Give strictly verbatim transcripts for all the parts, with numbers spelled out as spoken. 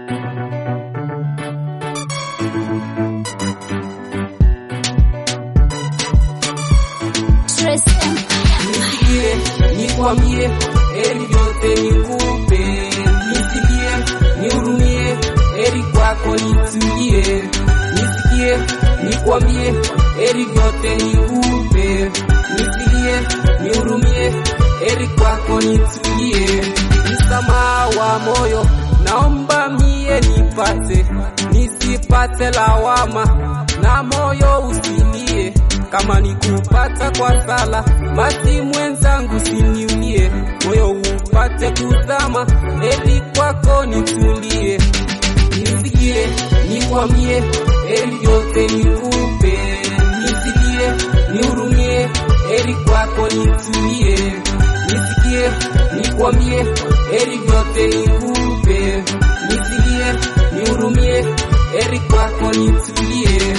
Nisikie, nikwambie, heri vyote nikupe. Nisikie, nihurumie, heri kwako nitulie. Nisikie, nikwambie, heri vyote nikupe. Nisikie, nihurumie, heri kwako nitulie. Msamaha wa moyo naomba mie nipate, nisipate lawama na moyo usilie. Kama nikupata kwa sala, basi mwenzangu siniulie. Moyo upate kuzama, heri kwako nitulie. Nisikie, nikwambie, heri yote nikupe. Nisikie, nihurumie, heri kwako nitulie. Nisikie, nikwambie, heri yote nikupe. Nisikie, nihurumie, heri kwako nitulie.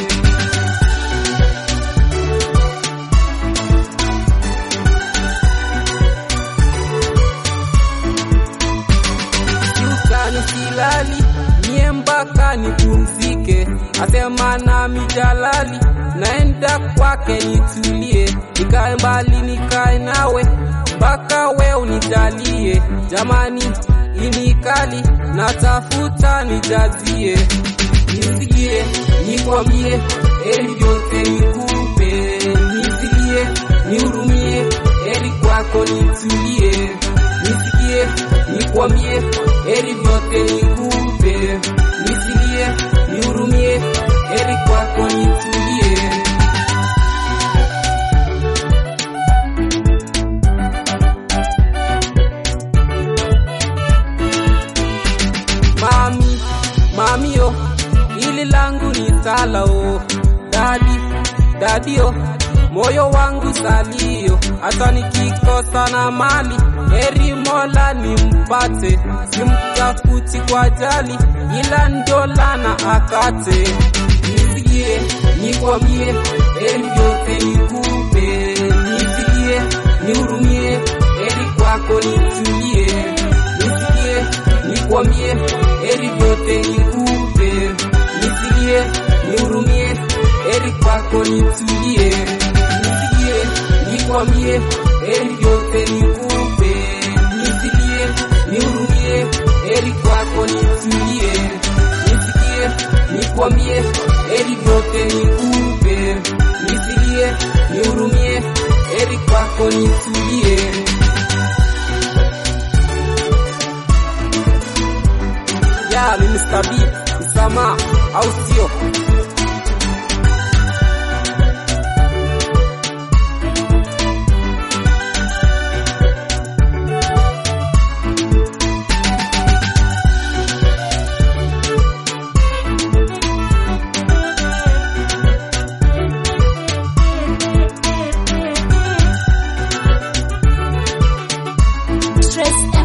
Silali mie mpaka nipumzike, asema nami Jalali, naenda kwake nitulie. Nikae mbali nikae nawe mpaka we unijalie. Jamani inikali natafuta nijazie. Nisikie, nikwambie, heri vyote nikupe. Nisikie, nihurumie, heri kwako nitulie. Nisikie, nikwambie, heri vyote nikupe. Nisikie, nihurumie, heri kwako nitulie. Mami, mamio, hili langu ni sala o. Dadi, dadio, moyo wangu salio. Hata nikikosa na mali, heri Mola nimpate. Simtafuti kwa jali, ila ndola na akate. Nisikie, nikwambie, heri yote nikupe. Nisikie, nihurumie, heri kwako nitulie. Nisikie, nikwambie, heri yote nikupe. Nisikie, nihurumie, heri kwako nitulie. Nisikie, nikwambie, heri yote nikupe. Nisikie, nihurumie, heri kwako nitulie. Nisikie, nikwambie, heri yote nikupe. Nisikie, nihurumie, heri kwako nitulie. Ya mimi Stabi, msamaha au sio? Stress